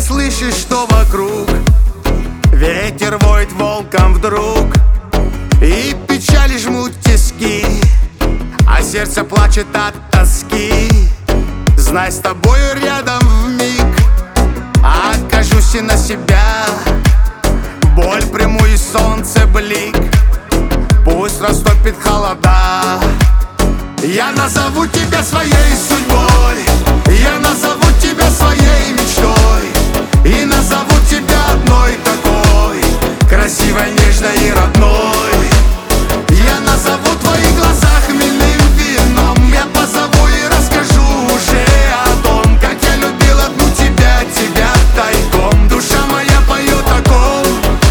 слышишь, что вокруг ветер воет волком вдруг, и печали жмут тиски, а сердце плачет от тоски. Знай, с тобою рядом вмиг окажусь и на себя боль приму и солнце блик, пусть растопит холода. Я назову тебя своей судьбой, я назову тебя своей мечтой, и назову тебя одной такой, красивой, нежной и родной. Я назову твои глаза хмельным вином, я позову и расскажу уже о том, как я любил одну тебя, тебя тайком. Душа моя поет о ком.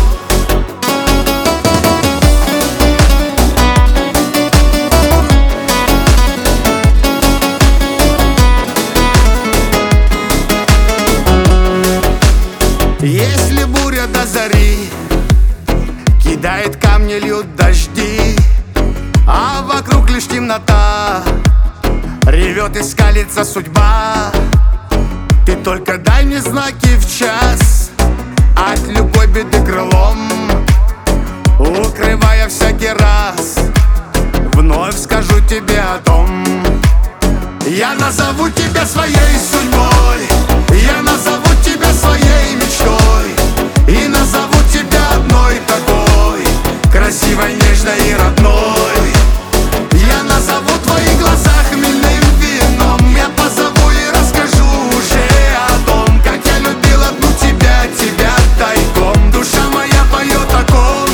Если буря до зари кидает камни, льют дожди, а вокруг лишь темнота, ревет и скалится судьба, ты только дай мне знаки в час, от любой беды крылом укрывая всякий раз. Вновь скажу тебе о том, я назову тебя своей судьбой, я назову тебя своей мечтой, и назову тебя одной такой, красивой, нежной и родной. Я назову твои глаза хмельным вином, я позову и расскажу уже о том, как я любил одну тебя, тебя тайком. Душа моя поет о ком.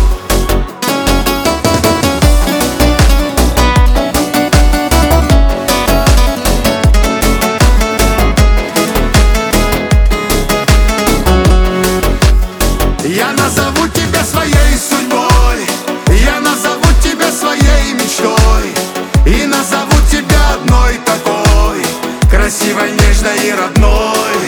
Я назову тебя своей судьбой, я назову тебя своей мечтой, и назову тебя одной такой, красивой, нежной и родной.